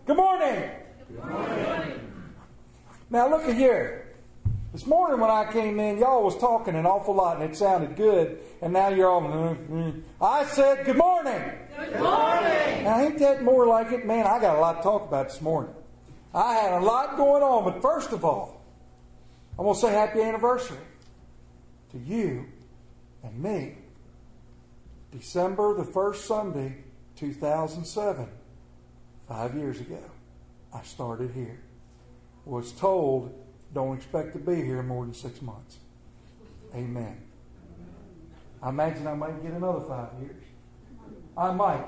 Good morning. Good morning. Now look at here. This morning when I came in, y'all was talking an awful lot and it sounded good. And now you're all, I said, good morning. Good morning. Now ain't that more like it? Man, I got a lot to talk about this morning. I had a lot going on, but first of all, I want to say happy anniversary to you and me. December the 1st Sunday, 2007, 5 years ago, I started here. Was told, don't expect to be here more than 6 months. Amen. I imagine I might get another 5 years. I might.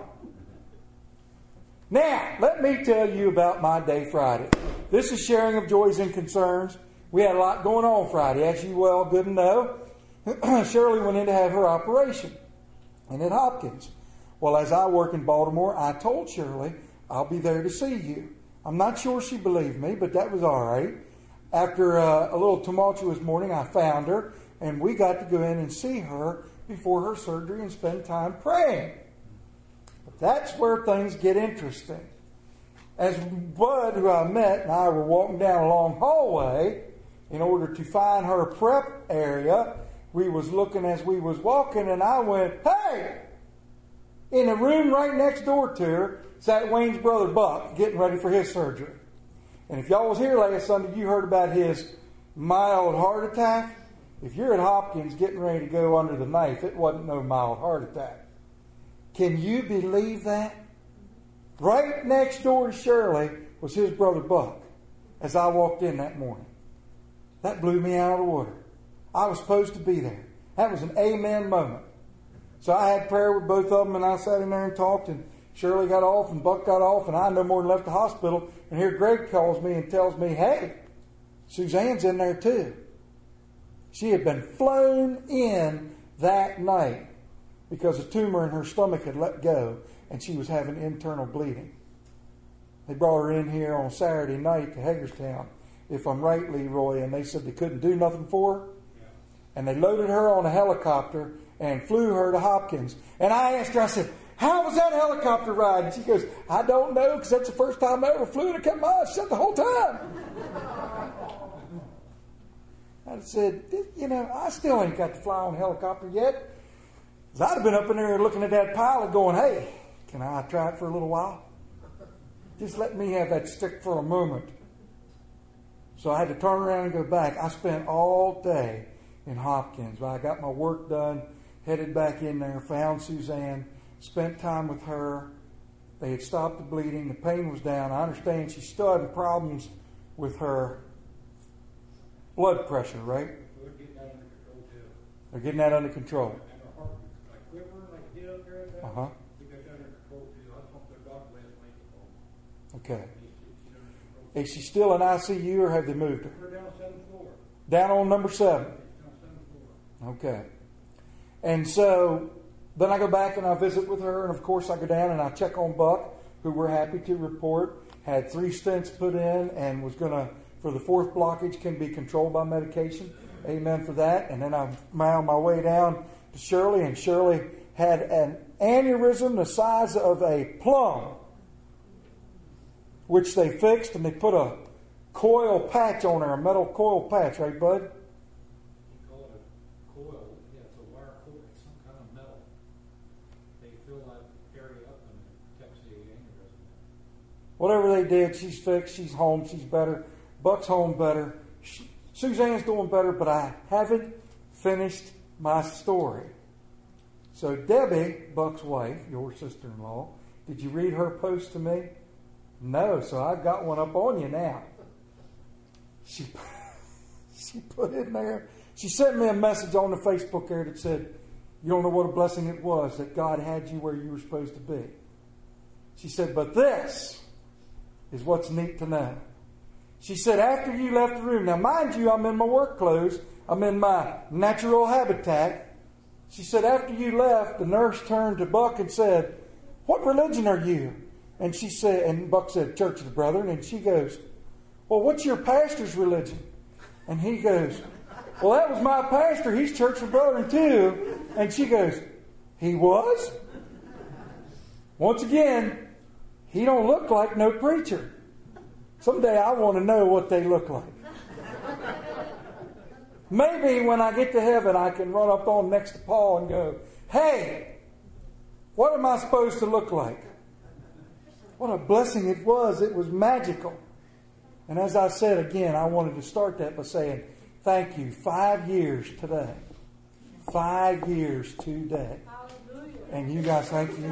Now, let me tell you about my day Friday. This is sharing of joys and concerns. We had a lot going on Friday, as you well good know. Shirley went in to have her operation, and at Hopkins. Well, as I work in Baltimore, I told Shirley, I'll be there to see you. I'm not sure she believed me, but that was all right. After a little tumultuous morning, I found her, and we got to go in and see her before her surgery and spend time praying. But that's where things get interesting. As Bud, who I met, and I were walking down a long hallway in order to find her prep area, we was looking as we was walking, and I went, hey! In a room right next door to her sat Wayne's brother Buck, getting ready for his surgery. And if y'all was here last Sunday, you heard about his mild heart attack. If you're at Hopkins getting ready to go under the knife, it wasn't no mild heart attack. Can you believe that? Right next door to Shirley was his brother Buck as I walked in that morning. That blew me out of the water. I was supposed to be there. That was an amen moment. So I had prayer with both of them, and I sat in there and talked, and Shirley got off, and Buck got off, and I no more than left the hospital, and here Greg calls me and tells me, hey, Suzanne's in there too. She had been flown in that night because a tumor in her stomach had let go, and she was having internal bleeding. They brought her in here on Saturday night to Hagerstown, if I'm right, Leroy, and they said they couldn't do nothing for her. And they loaded her on a helicopter and flew her to Hopkins. And I asked her, I said, how was that helicopter ride? And she goes, I don't know, because that's the first time I ever flew, and I kept my eyes shut the whole time. I said, I still ain't got to fly on a helicopter yet. Because I'd have been up in there looking at that pilot going, hey, can I try it for a little while? Just let me have that stick for a moment. So I had to turn around and go back. I spent all day in Hopkins. I got my work done, headed back in there, found Suzanne, spent time with her. They had stopped the bleeding. The pain was down. I understand she's still having problems with her blood pressure, right? We're getting that under control too. They're getting that under control. And her heart was like quivering, like a hit up there. Uh-huh. We got that under control too. I talked to the doctor last night. Okay. She's under control. Is she still in ICU or have they moved her? We're down 7th floor. Down on number 7. Down 7th floor. Okay. And so then I go back and I visit with her, and of course I go down and I check on Buck, who we're happy to report had 3 stents put in and was going to, for the 4th blockage, can be controlled by medication. Amen for that. And then I'm on my way down to Shirley, and Shirley had an aneurysm the size of a plum, which they fixed, and they put a coil patch on her, a metal coil patch, right, Bud? You call it a coil. Yeah, it's a wire coil. It's some kind of metal. They fill that area up and it protects the aneurysm. Whatever they did, she's fixed, she's home, she's better. Buck's home better. Suzanne's doing better, but I haven't finished my story. So Debbie, Buck's wife, your sister-in-law, did you read her post to me? No, so I've got one up on you now. She put in there, she sent me a message on the Facebook there that said, you don't know what a blessing it was that God had you where you were supposed to be. She said, but this is what's neat to know. She said, after you left the room, now mind you, I'm in my work clothes, I'm in my natural habitat. She said, after you left, the nurse turned to Buck and said, what religion are you? And she said, and Buck said, Church of the Brethren. And she goes, well, what's your pastor's religion? And he goes, well, that was my pastor. He's Church of the Brethren too. And she goes, he was? Once again, he don't look like no preacher. Someday I want to know what they look like. Maybe when I get to heaven, I can run up on next to Paul and go, hey, what am I supposed to look like? What a blessing it was. It was magical. And as I said again, I wanted to start that by saying, thank you. 5 years today. 5 years today. And you guys, thank you.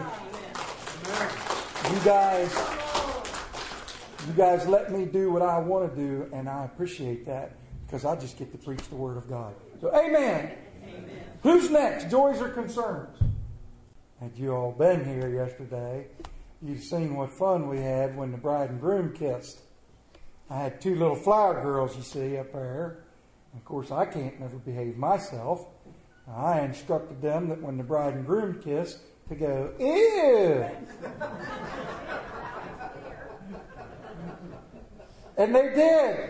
You guys let me do what I want to do, and I appreciate that because I just get to preach the Word of God. So, amen. Amen. Who's next? Joys or concerns? Had you all been here yesterday, you've seen what fun we had when the bride and groom kissed. I had 2 little flower girls, you see, up there. And of course, I can't never behave myself. I instructed them that when the bride and groom kiss, to go, ew! And they did.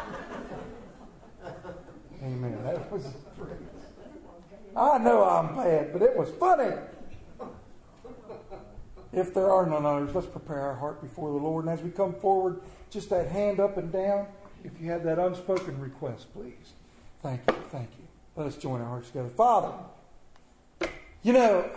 Amen. That was great. I know I'm bad, but it was funny. If there are none others, let's prepare our heart before the Lord. And as we come forward, just that hand up and down, if you have that unspoken request, please. Thank you. Thank you. Let us join our hearts together. Father, you know,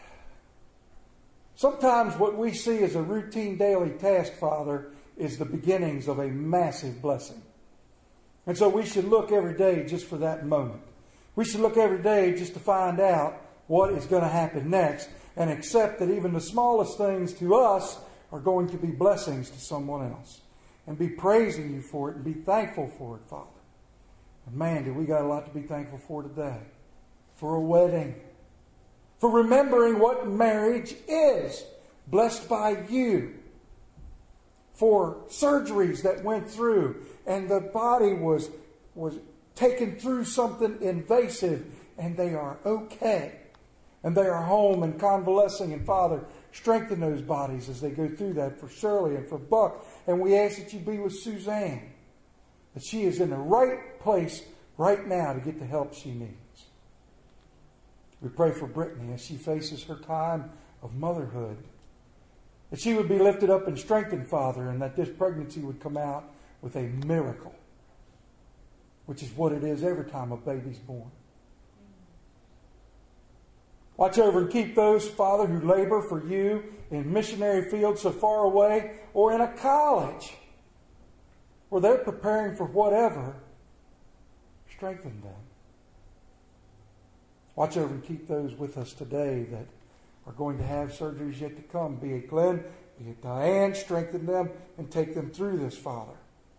sometimes what we see as a routine daily task, Father, is the beginnings of a massive blessing. And so we should look every day just for that moment. We should look every day just to find out what is going to happen next and accept that even the smallest things to us are going to be blessings to someone else. And be praising you for it and be thankful for it, Father. And man, do we got a lot to be thankful for today. For a wedding. For remembering what marriage is. Blessed by you. For surgeries that went through and the body was taken through something invasive and they are okay. And they are home and convalescing. And Father, strengthen those bodies as they go through that for Shirley and for Buck. And we ask that you be with Suzanne. That she is in the right place right now to get the help she needs. We pray for Brittany as she faces her time of motherhood. That she would be lifted up and strengthened, Father, and that this pregnancy would come out with a miracle. Which is what it is every time a baby's born. Watch over and keep those, Father, who labor for you in missionary fields so far away or in a college where they're preparing for whatever. Strengthen them. Watch over and keep those with us today that are going to have surgeries yet to come. Be it Glenn, be it Diane. Strengthen them and take them through this, Father.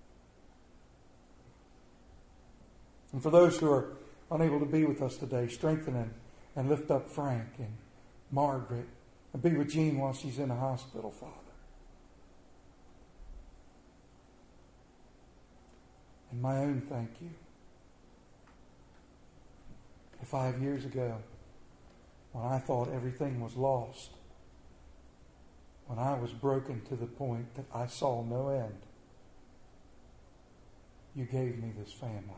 And for those who are unable to be with us today, strengthen them. And lift up Frank and Margaret. And be with Jean while she's in the hospital, Father. And my own thank you. 5 years ago, when I thought everything was lost, when I was broken to the point that I saw no end, you gave me this family.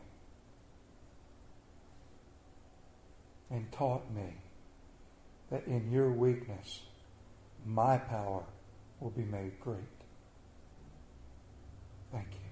And taught me that in your weakness, my power will be made great. Thank you.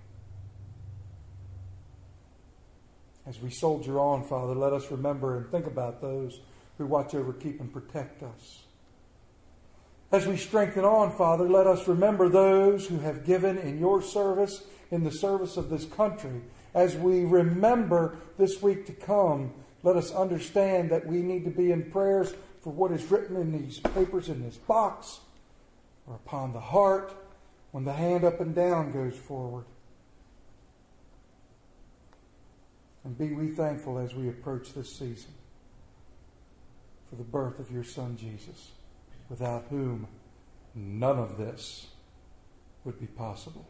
As we soldier on, Father, let us remember and think about those who watch over, keep, and protect us. As we strengthen on, Father, let us remember those who have given in your service, in the service of this country. As we remember this week to come, let us understand that we need to be in prayers for what is written in these papers in this box or upon the heart when the hand up and down goes forward. And be we thankful as we approach this season for the birth of your Son Jesus, without whom none of this would be possible.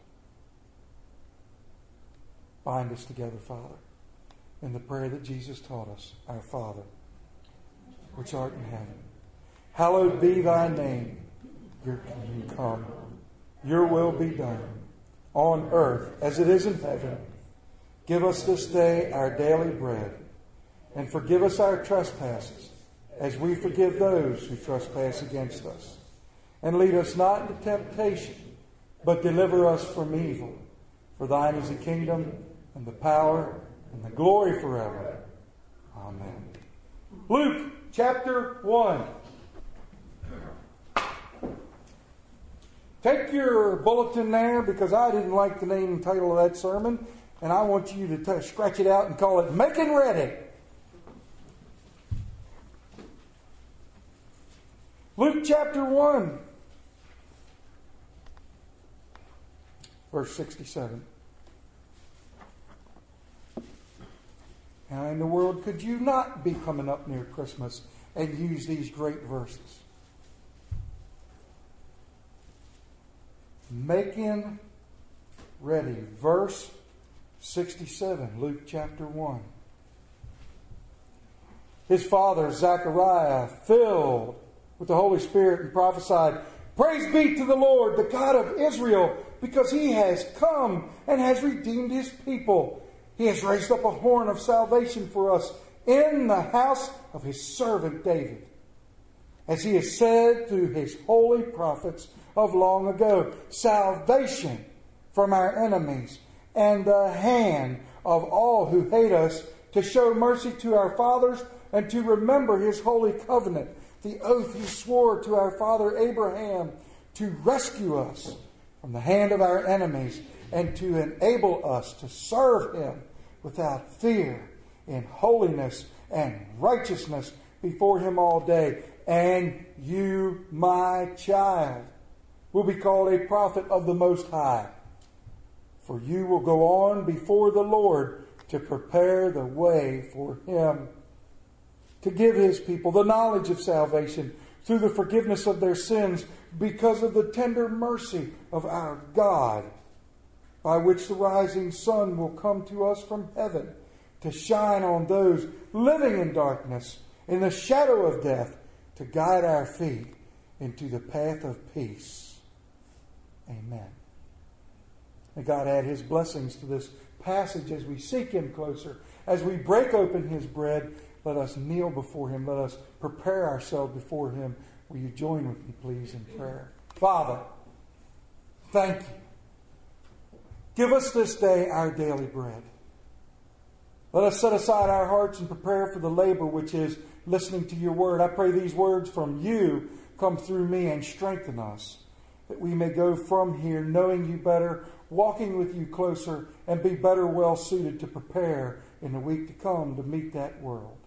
Bind us together, Father, in the prayer that Jesus taught us. Our Father, which art in heaven, hallowed be thy name. Your kingdom come. Your will be done, on earth as it is in heaven. Give us this day our daily bread, and forgive us our trespasses, as we forgive those who trespass against us. and lead us not into temptation, but deliver us from evil. For thine is the kingdom, and the power, and the glory forever. Amen. Luke chapter 1. Take your bulletin there, because I didn't like the name and title of that sermon, and I want you to scratch it out and call it Making Ready. Luke chapter 1, verse 67. How in the world could you not be coming up near Christmas and use these great verses? Making ready. Verse 67, Luke chapter 1. His father, Zechariah, filled with the Holy Spirit, and prophesied, Praise be to the Lord, the God of Israel, because He has come and has redeemed His people. He has raised up a horn of salvation for us in the house of His servant David, as He has said through His holy prophets of long ago, salvation from our enemies and the hand of all who hate us, to show mercy to our fathers and to remember His holy covenant, the oath He swore to our father Abraham, to rescue us from the hand of our enemies and to enable us to serve Him without fear, in holiness and righteousness before Him all day. And you, my child, will be called a prophet of the Most High, for you will go on before the Lord to prepare the way for Him, to give His people the knowledge of salvation through the forgiveness of their sins, because of the tender mercy of our God, by which the rising sun will come to us from heaven, to shine on those living in darkness, in the shadow of death, to guide our feet into the path of peace. Amen. May God add His blessings to this passage as we seek Him closer. As we break open His bread, let us kneel before Him. Let us prepare ourselves before Him. Will you join with me, please, in prayer? Father, thank you. Give us this day our daily bread. Let us set aside our hearts and prepare for the labor which is listening to your word. I pray these words from you come through me and strengthen us, that we may go from here knowing you better, walking with you closer, and be better well suited to prepare in the week to come to meet that world,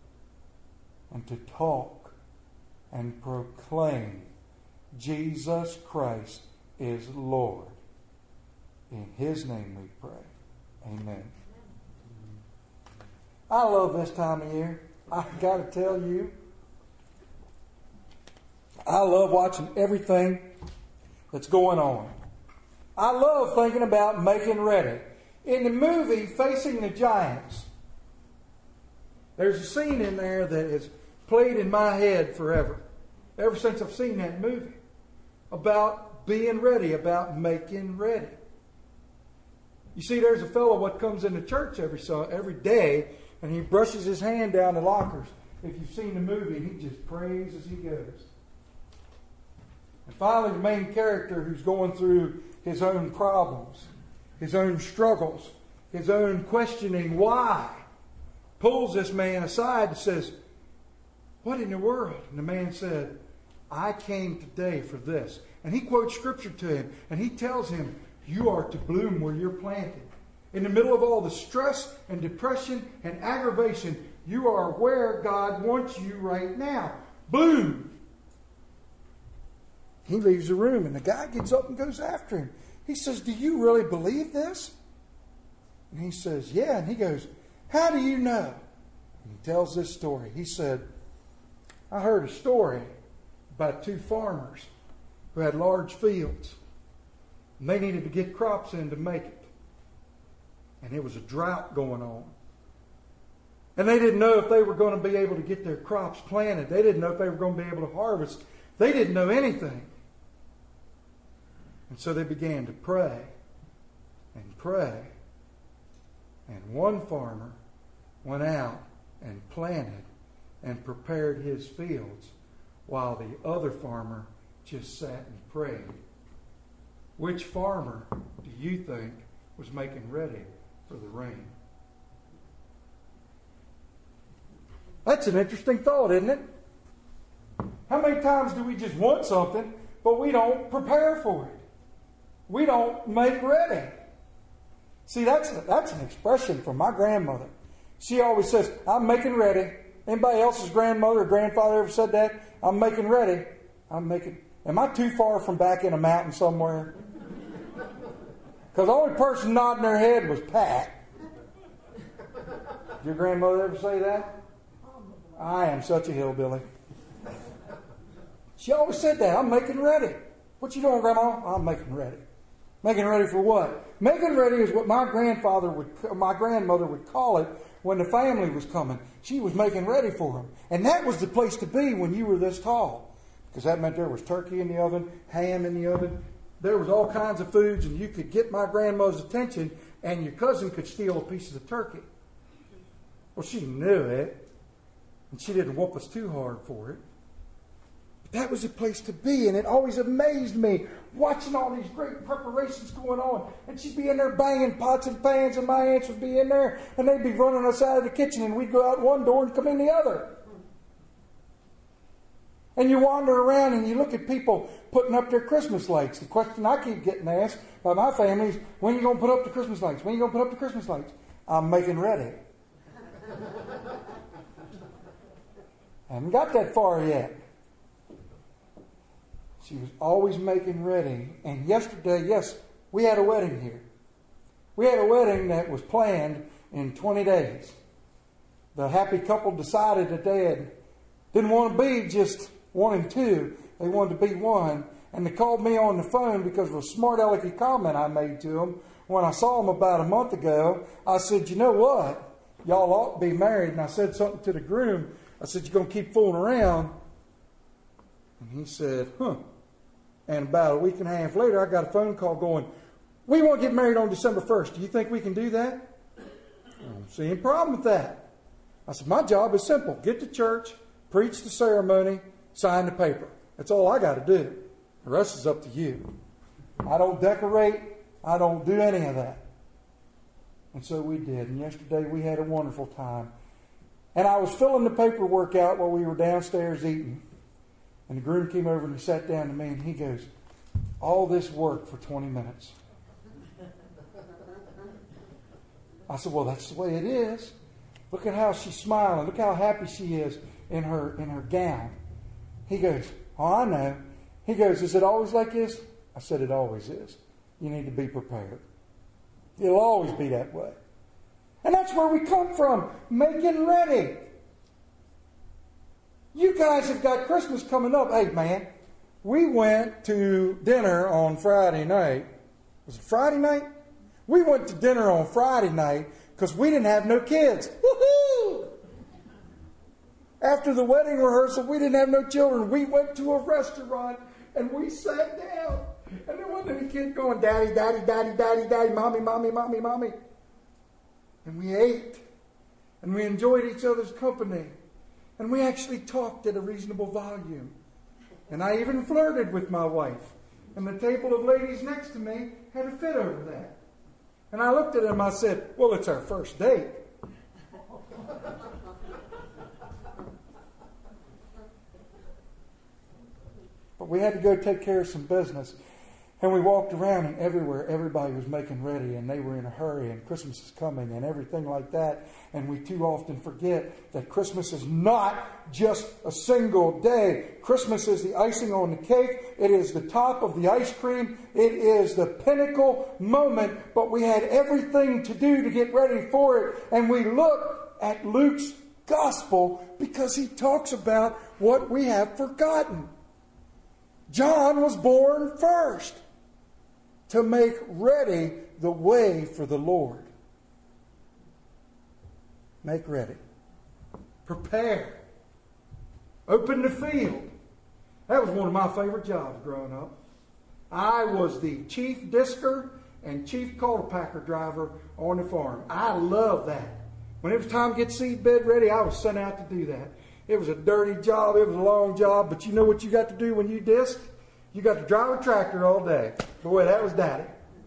and to talk and proclaim Jesus Christ is Lord. In His name we pray. Amen. I love this time of year. I got to tell you, I love watching everything that's going on. I love thinking about making ready. In the movie Facing the Giants, there's a scene in there that has played in my head forever, ever since I've seen that movie, about being ready, about making ready. You see, there's a fellow what comes into church every day, and he brushes his hand down the lockers. If you've seen the movie, he just prays as he goes. And finally, the main character, who's going through his own problems, his own struggles, his own questioning why, pulls this man aside and says, "What in the world?" And the man said, "I came today for this." And he quotes scripture to him, and he tells him, "You are to bloom where you're planted. In the middle of all the stress and depression and aggravation, you are where God wants you right now. Bloom." He leaves the room, and the guy gets up and goes after him. He says, "Do you really believe this?" And he says, "Yeah." And he goes, "How do you know?" And he tells this story. He said, "I heard a story about two farmers who had large fields. And they needed to get crops in to make it. And there was a drought going on. And they didn't know if they were going to be able to get their crops planted. They didn't know if they were going to be able to harvest. They didn't know anything. And so they began to pray and pray. And one farmer went out and planted and prepared his fields, while the other farmer just sat and prayed. Which farmer do you think was making ready for the rain? That's an interesting thought, isn't it? How many times do we just want something, but we don't prepare for it? We don't make ready. See, that's an expression from my grandmother. She always says, I'm making ready. Anybody else's grandmother or grandfather ever said that? I'm making ready. Am I too far from back in a mountain somewhere? Because the only person nodding their head was Pat. Did your grandmother ever say that? I am such a hillbilly. She always said that. I'm making ready. What you doing, Grandma? I'm making ready. Making ready for what? Making ready is what my grandmother would call it when the family was coming. She was making ready for them. And that was the place to be when you were this tall. Because that meant there was turkey in the oven, ham in the oven. There was all kinds of foods, and you could get my grandmother's attention, and your cousin could steal a piece of the turkey. Well, she knew it, and she didn't whoop us too hard for it. But that was a place to be, and it always amazed me watching all these great preparations going on. And she'd be in there banging pots and pans, and my aunts would be in there, and they'd be running us out of the kitchen, and we'd go out one door and come in the other. And you wander around and you look at people putting up their Christmas lights. The question I keep getting asked by my family is, when are you going to put up the Christmas lights? When are you going to put up the Christmas lights? I'm making ready. I haven't got that far yet. She was always making ready. And yesterday, yes, we had a wedding here. We had a wedding that was planned in 20 days. The happy couple decided that they didn't want to be just one and two. They wanted to be one. And they called me on the phone because of a smart alecky comment I made to them. When I saw them about a month ago, I said, you know what? Y'all ought to be married. And I said something to the groom. I said, you're going to keep fooling around? And he said, huh. And about a week and a half later, I got a phone call going, we want to get married on December 1st. Do you think we can do that? I don't see any problem with that. I said, my job is simple. Get to church, preach the ceremony, sign the paper. That's all I got to do. The rest is up to you. I don't decorate. I don't do any of that. And so we did. And yesterday we had a wonderful time. And I was filling the paperwork out while we were downstairs eating. And the groom came over and he sat down to me and he goes, all this work for 20 minutes. I said, well, that's the way it is. Look at how she's smiling. Look how happy she is in her gown. He goes, oh, I know. He goes, is it always like this? I said, it always is. You need to be prepared. It'll always be that way. And that's where we come from, making ready. You guys have got Christmas coming up. Hey, man, we went to dinner on Friday night. Was it Friday night? We went to dinner on Friday night because we didn't have no kids. Woohoo! After the wedding rehearsal, we didn't have no children. We went to a restaurant and we sat down. And there wasn't any kid going, daddy, daddy, daddy, daddy, daddy, mommy, mommy, mommy, mommy. And we ate. And we enjoyed each other's company. And we actually talked at a reasonable volume. And I even flirted with my wife. And the table of ladies next to me had a fit over that. And I looked at him, I said, well, it's our first date. But we had to go take care of some business. And we walked around, and everywhere everybody was making ready, and they were in a hurry, and Christmas is coming, and everything like that. And we too often forget that Christmas is not just a single day. Christmas is the icing on the cake. It is the top of the ice cream. It is the pinnacle moment. But we had everything to do to get ready for it. And we look at Luke's gospel because he talks about what we have forgotten. John was born first to make ready the way for the Lord. Make ready. Prepare. Open the field. That was one of my favorite jobs growing up. I was the chief disker and chief cultipacker driver on the farm. I loved that. When it was time to get seed bed ready, I was sent out to do that. It was a dirty job. It was a long job. But you know what you got to do when you disk? You got to drive a tractor all day. Boy, that was Daddy.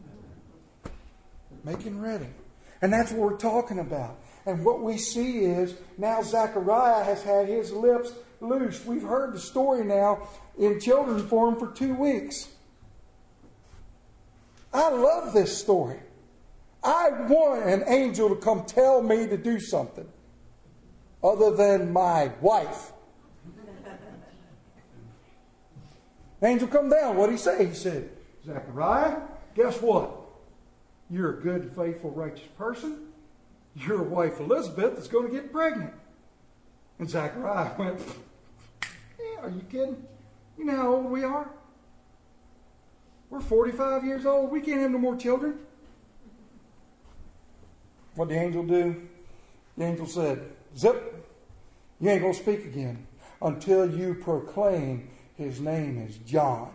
Making ready. And that's what we're talking about. And what we see is now Zechariah has had his lips loosed. We've heard the story now in children's form for 2 weeks. I love this story. I want an angel to come tell me to do something other than my wife. Angel come down. What did he say? He said, Zechariah, guess what? You're a good, faithful, righteous person. Your wife Elizabeth is going to get pregnant. And Zechariah went, are you kidding? You know how old we are? We're 45 years old. We can't have no more children. What did the angel do? The angel said, Zip, you ain't going to speak again until you proclaim his name is John.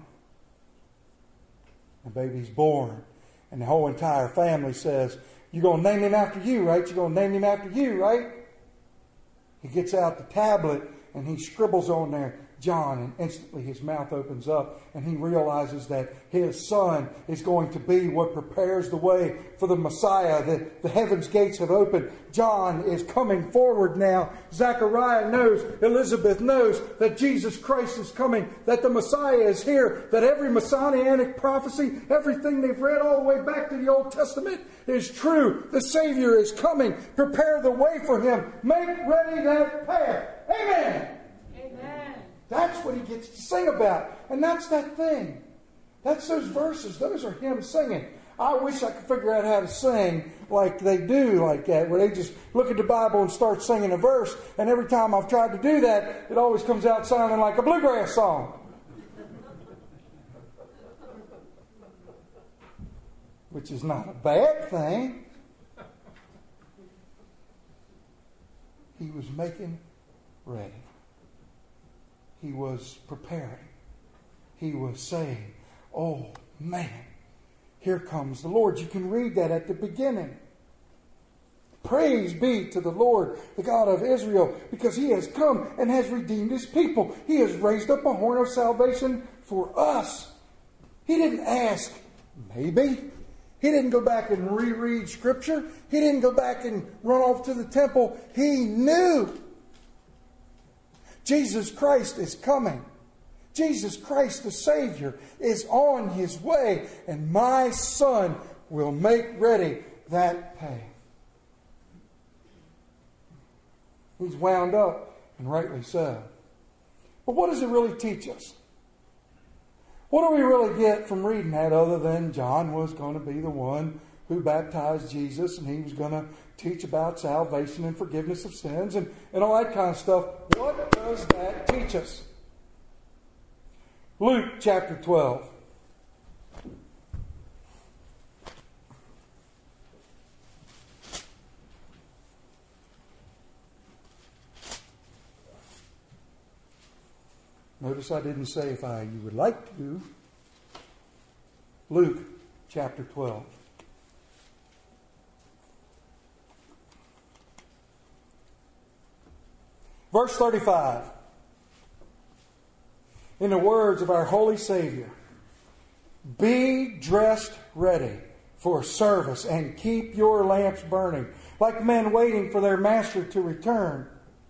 The baby's born. And the whole entire family says, you're going to name him after you, right? You're going to name him after you, right? He gets out the tablet and he scribbles on there, John, and instantly his mouth opens up and he realizes that his son is going to be what prepares the way for the Messiah. The heavens gates have opened. John is coming forward now. Zechariah knows, Elizabeth knows that Jesus Christ is coming, that the Messiah is here, that every Messianic prophecy, everything they've read all the way back to the Old Testament is true. The Savior is coming. Prepare the way for him. Make ready that path. Amen. Amen. That's what he gets to sing about. And that's that thing. That's those verses. Those are him singing. I wish I could figure out how to sing like they do like that, where they just look at the Bible and start singing a verse. And every time I've tried to do that, it always comes out sounding like a bluegrass song. Which is not a bad thing. He was making ready. He was preparing. He was saying, oh man, here comes the Lord. You can read that at the beginning. Praise be to the Lord, the God of Israel, because he has come and has redeemed his people. He has raised up a horn of salvation for us. He didn't ask, maybe. He didn't go back and reread Scripture. He didn't go back and run off to the temple. He knew Jesus Christ is coming. Jesus Christ, the Savior, is on his way. And my son will make ready that path. He's wound up, and rightly so. But what does it really teach us? What do we really get from reading that other than John was going to be the one who baptized Jesus and he was going to teach about salvation and forgiveness of sins and all that kind of stuff? What does that teach us? Luke chapter 12. Notice I didn't say if you would like to. Luke chapter 12. Verse 35. In the words of our holy Savior, be dressed ready for service and keep your lamps burning, like men waiting for their master to return.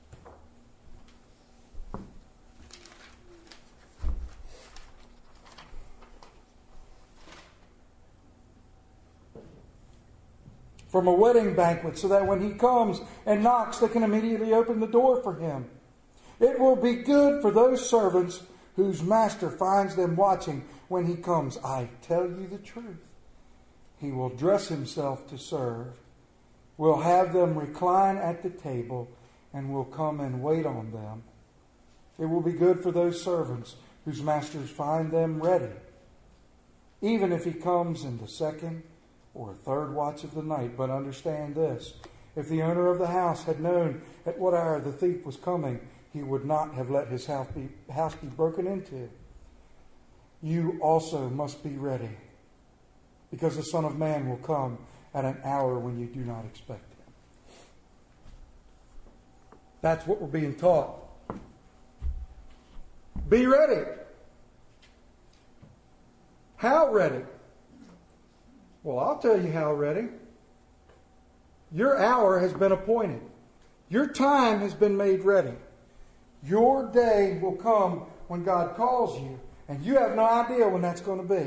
From a wedding banquet, so that when he comes and knocks, they can immediately open the door for him. It will be good for those servants whose master finds them watching when he comes. I tell you the truth. He will dress himself to serve, will have them recline at the table, and will come and wait on them. It will be good for those servants whose masters find them ready, even if he comes in the second or third watch of the night. But understand this, if the owner of the house had known at what hour the thief was coming, he would not have let his house be broken into. You also must be ready, because the Son of Man will come at an hour when you do not expect him. That's what we're being taught. Be ready. How ready? Well, I'll tell you how ready. Your hour has been appointed. Your time has been made ready. Your day will come when God calls you, and you have no idea when that's going to be.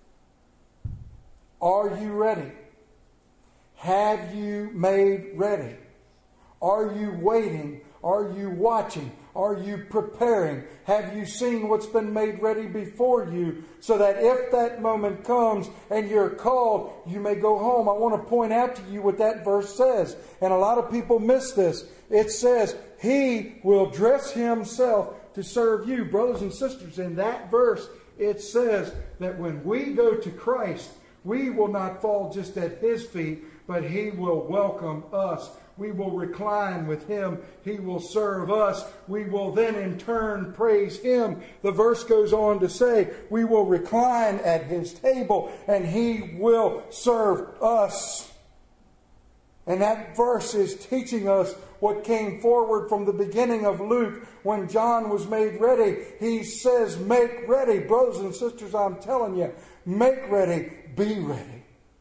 Are you ready? Have you made ready? Are you waiting? Are you watching? Are you preparing? Have you seen what's been made ready before you so that if that moment comes and you're called, you may go home? I want to point out to you what that verse says. And a lot of people miss this. It says, He will dress Himself to serve you. Brothers and sisters, in that verse, it says that when we go to Christ, we will not fall just at His feet, but He will welcome us. We will recline with Him. He will serve us. We will then in turn praise Him. The verse goes on to say, we will recline at His table and He will serve us. And that verse is teaching us what came forward from the beginning of Luke when John was made ready. He says, make ready. Brothers and sisters, I'm telling you, make ready, be ready.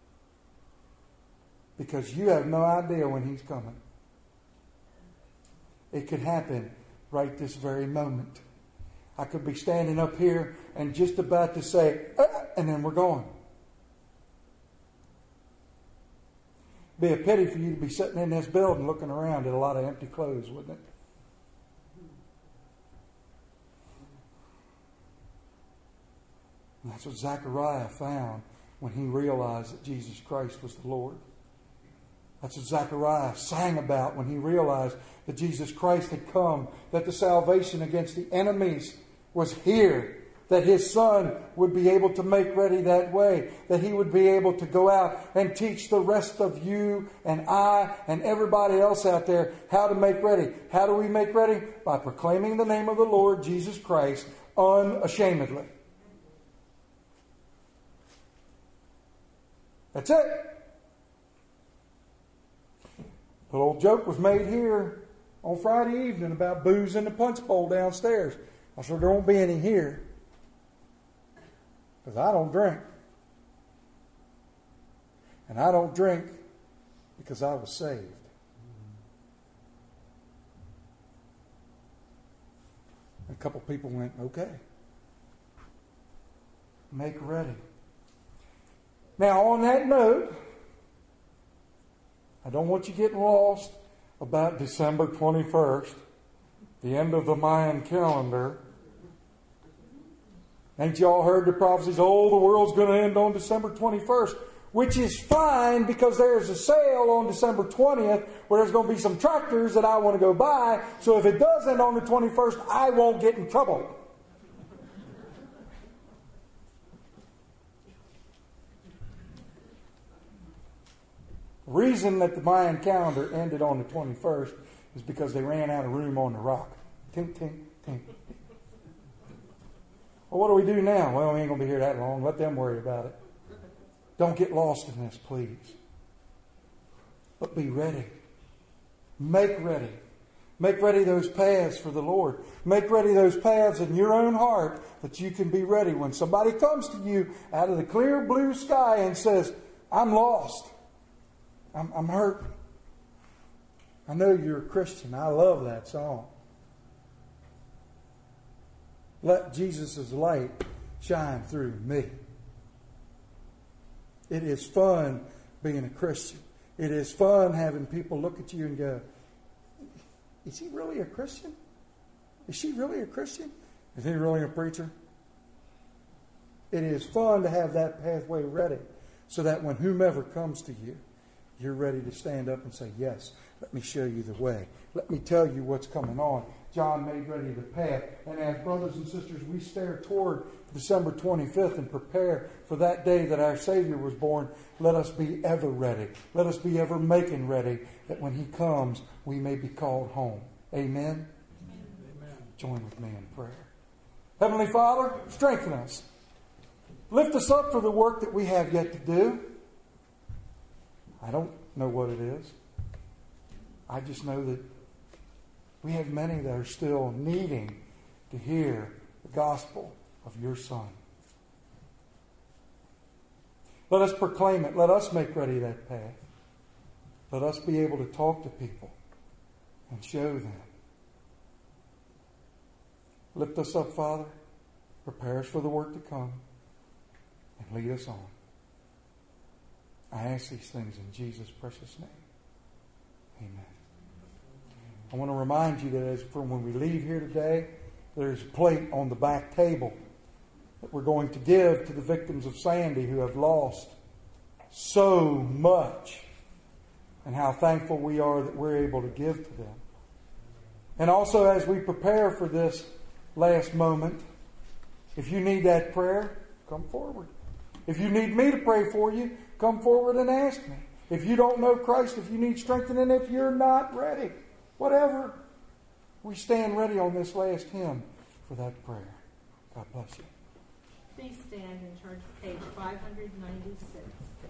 Because you have no idea when He's coming. It could happen right this very moment. I could be standing up here and just about to say, and then we're gone. Be a pity for you to be sitting in this building looking around at a lot of empty clothes, wouldn't it? And that's what Zechariah found when he realized that Jesus Christ was the Lord. That's what Zechariah sang about when he realized that Jesus Christ had come, that the salvation against the enemies was here, that His Son would be able to make ready that way, that He would be able to go out and teach the rest of you and I and everybody else out there how to make ready. How do we make ready? By proclaiming the name of the Lord Jesus Christ unashamedly. That's it. A little joke was made here on Friday evening about booze in the punch bowl downstairs. I said, there won't be any here. Because I don't drink. And I don't drink because I was saved. And a couple people went, okay. Make ready. Now, on that note, I don't want you getting lost about December 21st, the end of the Mayan calendar. Ain't y'all heard the prophecies, oh, the world's going to end on December 21st, which is fine because there's a sale on December 20th where there's going to be some tractors that I want to go buy. So if it does end on the 21st, I won't get in trouble. The reason that the Mayan calendar ended on the 21st is because they ran out of room on the rock. Tink, tink, tink. Well, what do we do now? Well, we ain't going to be here that long. Let them worry about it. Don't get lost in this, please. But be ready. Make ready. Make ready those paths for the Lord. Make ready those paths in your own heart that you can be ready when somebody comes to you out of the clear blue sky and says, I'm lost. I'm hurt. I know you're a Christian. I love that song. Let Jesus' light shine through me. It is fun being a Christian. It is fun having people look at you and go, is he really a Christian? Is she really a Christian? Is he really a preacher? It is fun to have that pathway ready so that when whomever comes to you, you're ready to stand up and say, yes, let me show you the way. Let me tell you what's coming on. John made ready the path. And as brothers and sisters, we stare toward December 25th and prepare for that day that our Savior was born, let us be ever ready. Let us be ever making ready that when He comes, we may be called home. Amen? Amen. Join with me in prayer. Heavenly Father, strengthen us. Lift us up for the work that we have yet to do. I don't know what it is. I just know that we have many that are still needing to hear the gospel of your Son. Let us proclaim it. Let us make ready that path. Let us be able to talk to people and show them. Lift us up, Father. Prepare us for the work to come. And lead us on. I ask these things in Jesus' precious name. Amen. I want to remind you that from when we leave here today, there's a plate on the back table that we're going to give to the victims of Sandy who have lost so much, and how thankful we are that we're able to give to them. And also, as we prepare for this last moment, if you need that prayer, come forward. If you need me to pray for you, come forward and ask me. If you don't know Christ, if you need strengthening, if you're not ready, whatever, we stand ready on this last hymn for that prayer. God bless you. Please stand and turn to page 596.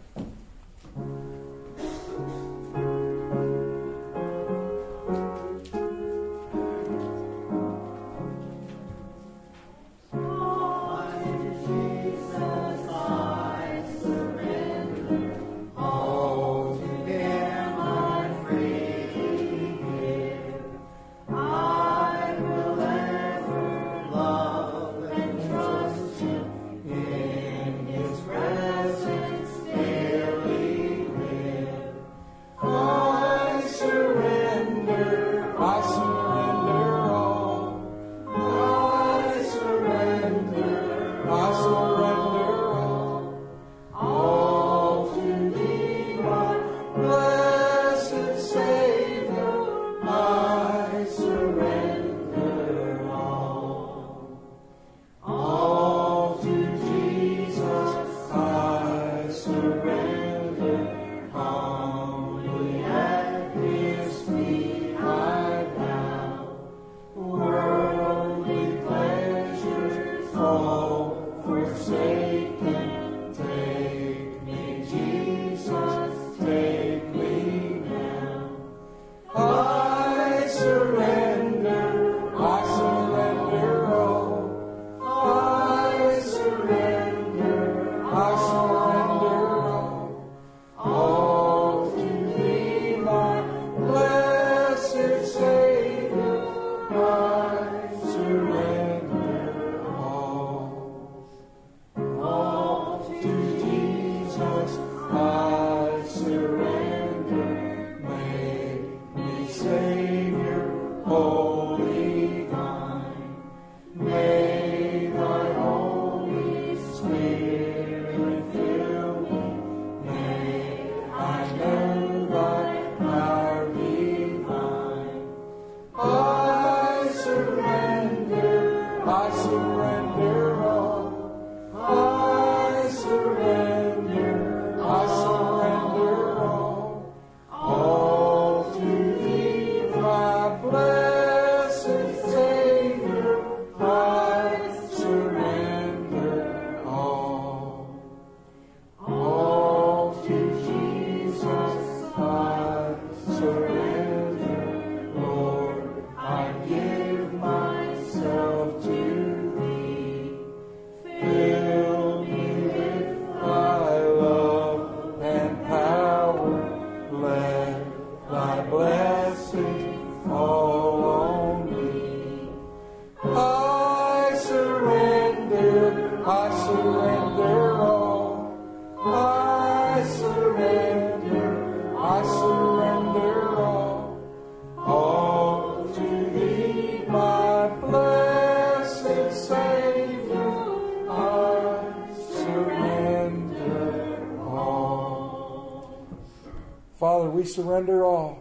Father, we surrender all.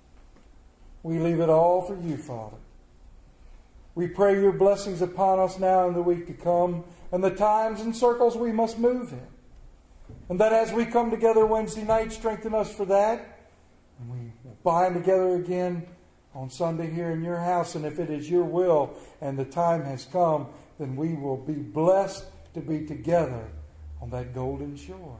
We leave it all for you, Father. We pray your blessings upon us now and the week to come, and the times and circles we must move in. And that as we come together Wednesday night, strengthen us for that. And we will bind together again on Sunday here in your house. And if it is your will and the time has come, then we will be blessed to be together on that golden shore.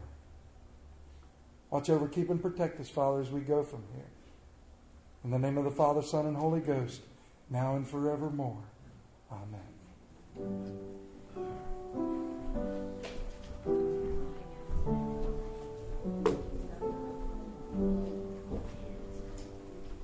Watch over, keep and protect us, Father, as we go from here. In the name of the Father, Son, and Holy Ghost, now and forevermore. Amen.